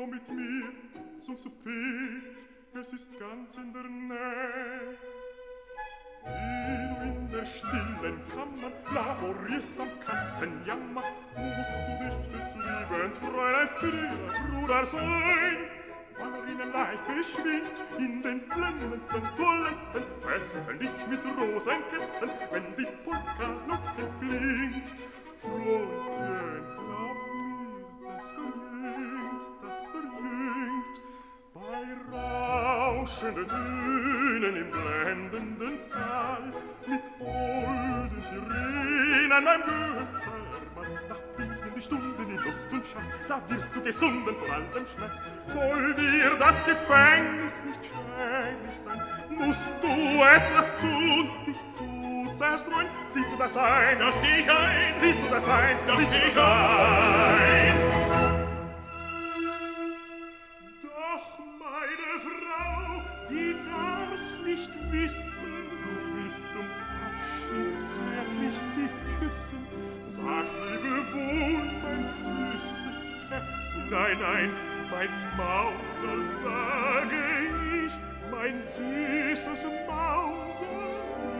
komm mit mir zum Souper, es ist ganz in der Nähe. Wie du in der stillen Kammer laborierst am Katzenjammer, musst du dich des Lebens Fräulein für deinen Bruder sein. Ballerinnen leicht beschwingt in den blendendsten Toiletten, fesseln dich mit Rosenketten, wenn die Polka-Glocke klingt. Freundchen, glaub mir, das verjüngt. Bei rauschenden Tönen im blendenden Saal, mit holden Sirenen am Göttermann, da fliegen die Stunden in Lust und Schatz, da wirst du gesunden vor allem Schmerz. Soll dir das Gefängnis nicht schädlich sein, musst du etwas tun, dich zu zerstreuen. Siehst du das ein? Das sieh ich ein. Siehst du das ein? Das sieh ich ein. Doch, meine Frau, die darf's nicht wissen, du wirst zum Abschied zärtlich sie küssen. Sag's liebewohl, mein süßes Kätzchen. Nein, nein, mein Mausel, sage ich, mein süßes Mausel,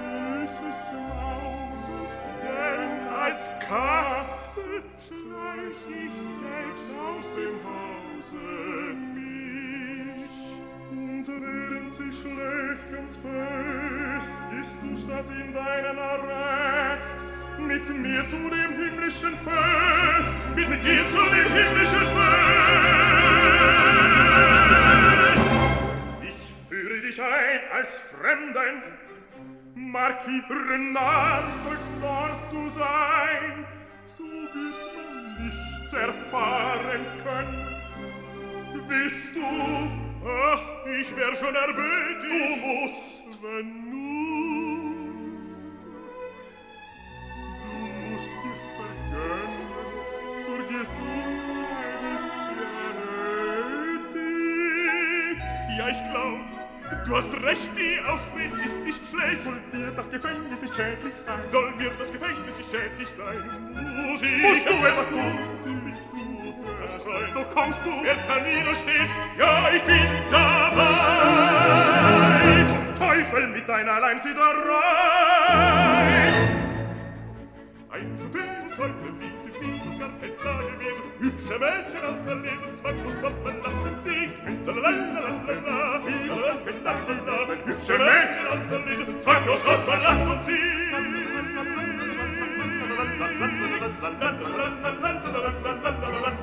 denn als Katze schleich ich selbst aus dem Hause mich. Und während sie schläft ganz fest, gehst du statt in deinen Arrest mit mir zu dem himmlischen Fest, mit dir zu dem himmlischen Fest. Ich führe dich ein als Fremden, Marquis Renard sollst dort du sein, so wird man nichts erfahren können. Willst du? Ach, ich wär schon erbötig. Du musst, wenn nur. Du musst dir's vergönnen, zur Gesundheit ist ja nötig. Ja, ich glaub, du hast recht, die Ausrede ist nicht schlecht. Soll dir das Gefängnis nicht schädlich sein? Soll mir das Gefängnis nicht schädlich sein? Musst du etwas tun, mich zu zerstreuen? So kommst du, wer kann widerstehen? Ja, ich bin dabei. Zum Teufel mit deiner Leimsiederei. Ein Superzeugner wie du gar kein Star gewesen. Hübsche Mädchen aus der Lesen, zwanglos dort man lacht und singt. Zalalalala, wie du gar kein Star gewesen. Hübsche Mädchen aus der Lesen, zwanglos dort man lacht und singt.